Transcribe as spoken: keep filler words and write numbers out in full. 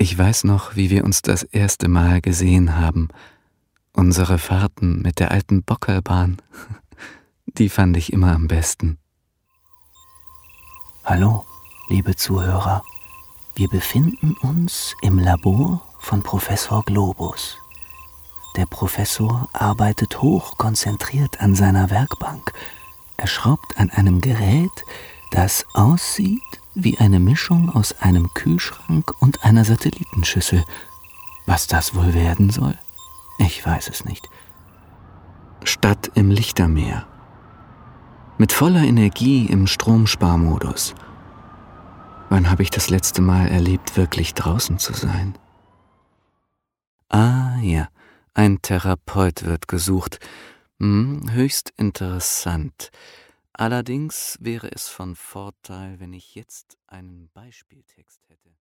Ich weiß noch, wie wir uns das erste Mal gesehen haben. Unsere Fahrten mit der alten Bockerbahn. Die fand ich immer am besten. Hallo, liebe Zuhörer. Wir befinden uns im Labor von Professor Globus. Der Professor arbeitet hochkonzentriert an seiner Werkbank. Er schraubt an einem Gerät, das aussieht wie eine Mischung aus einem Kühlschrank und einer Satellitenschüssel. Was das wohl werden soll? Ich weiß es nicht. Stadt im Lichtermeer. Mit voller Energie im Stromsparmodus. Wann habe ich das letzte Mal erlebt, wirklich draußen zu sein? Ah ja, ein Therapeut wird gesucht. Hm, höchst interessant. Allerdings wäre es von Vorteil, wenn ich jetzt einen Beispieltext hätte.